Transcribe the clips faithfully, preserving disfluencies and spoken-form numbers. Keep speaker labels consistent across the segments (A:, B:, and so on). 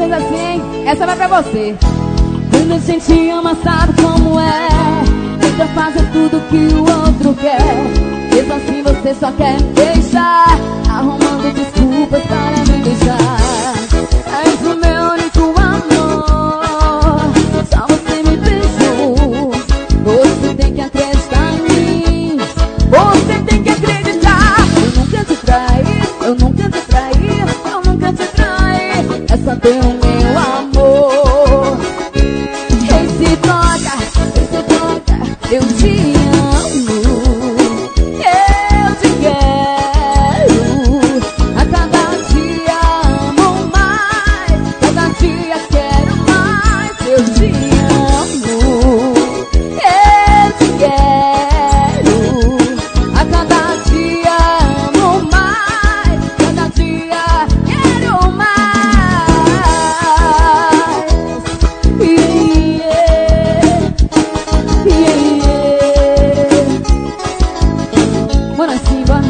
A: diz assim, essa vai pra você. Quando a gente ama, sabe como é. Tenta fazer tudo que o outro quer. Mesmo assim você só quer me deixar, arrumando desculpas para me deixar. És o meu único amor, só você me beijou. Você tem que acreditar em mim, você tem que acreditar. Eu nunca te traí, eu nunca te traí, eu nunca te traí. É só ter o meu amor. Quem se toca, quem se toca, eu te amo, eu te quero. A cada dia amo mais, cada dia quero mais. Eu te amo, eu te quero. A cada dia amo mais, cada dia quero mais. Yeah, yeah. Bora sim, bora.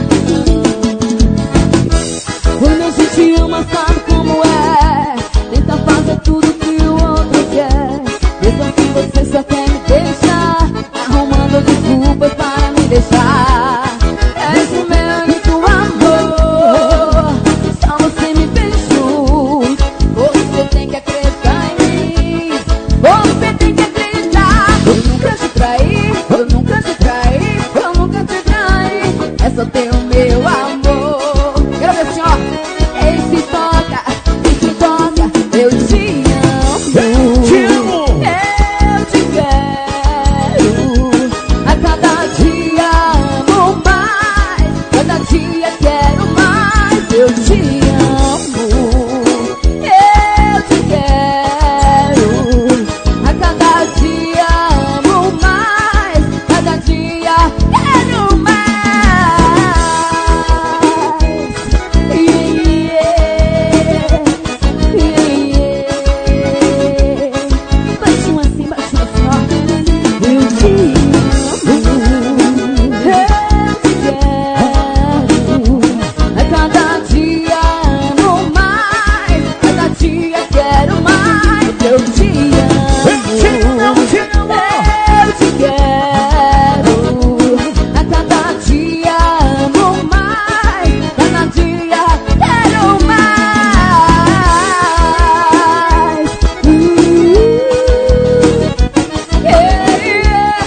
A: Quando a gente ama, sabe como é. Tenta fazer tudo que o outro quer. Mesmo assim você só quer me deixar, arrumando desculpas para me deixar. És o meu único amor, só você me beijou. Você tem que acreditar em mim, você tem que acreditar. Eu nunca te traí, eu nunca te traí, eu nunca te traí. É só ter o meu amor. Quero ver assim, ó. Ei, se toca, ei, se toca, eu te amo,
B: Te amo.
A: eu te quero. A cada dia amo mais, cada dia quero mais. Eu te amo, eu te quero. A cada dia amo mais, cada dia quero mais. Yeah, yeah, yeah. Baixinho assim, baixinho assim, ó. Eu te amo, eu te quero. A cada dia amo mais, cada dia quero mais. Eu te amo, eu te quero. A cada dia amo mais, cada dia quero mais. Uh, yeah, yeah,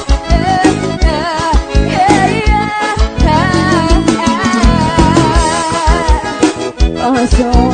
A: yeah, yeah, yeah, yeah.